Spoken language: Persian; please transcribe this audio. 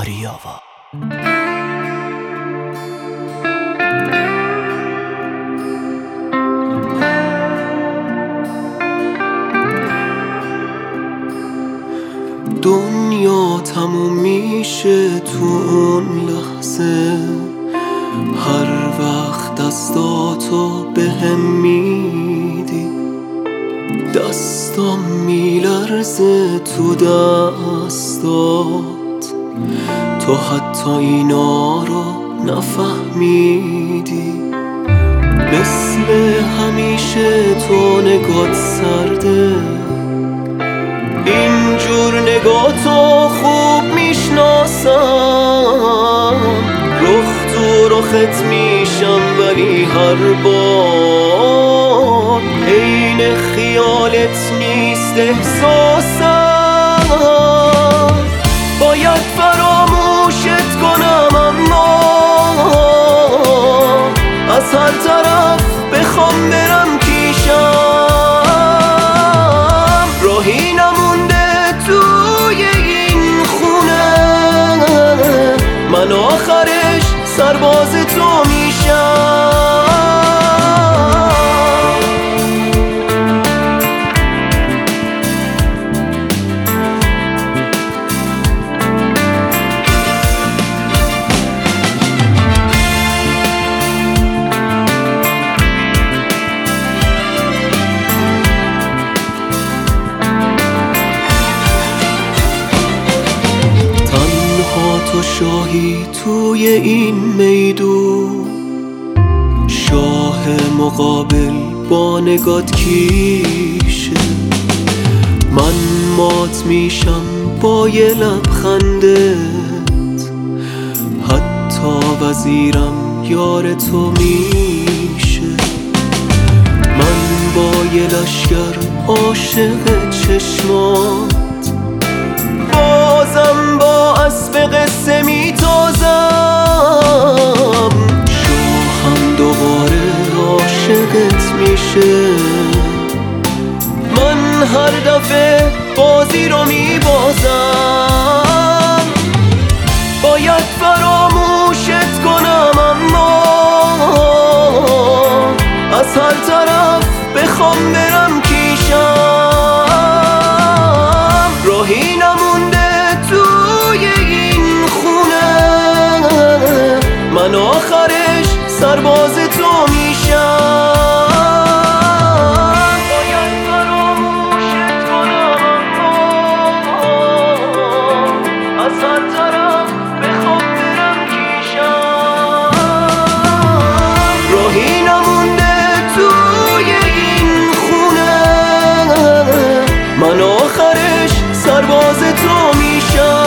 آریاوا. دنیا تموم میشه تو اون لحظه، هر وقت دستاتو بهم میدی، دستام میلرزه تو دستات، تو حتی اینا رو نفهمیدی. مثل همیشه تو نگات سرده، اینجور نگاتو خوب میشناسم، رخ تو رخت میشم ولی هر بار عین خیالت نیست احساسم. باید فراموشت کنم اما از هر طرف بخوام برم پیشم، راهی نمونده توی این خونه، من آخرش سرباز تو میشم. تو شاهی توی این میدون، شاه مقابل با نگات کیشه، من مات میشم با یه لبخندت، حتی وزیرم یار تو میشه، من با یه لشگر عاشق چشمات، بازم با اسب قصه میتازم، شاهم دوباره عاشقت میشه، من هر دفعه بازی رو میبازم. باید فراموشت کنم اما از هر طرف بخوام برم کیشم، راهی نمونده توی این خونه، من آخرش سرباز تو میشم. باید فراموشت کنم اما از هر طرف بخوام برم کیشم، راهی نمونده توی این خونه، من آخرش سرباز تو میشم.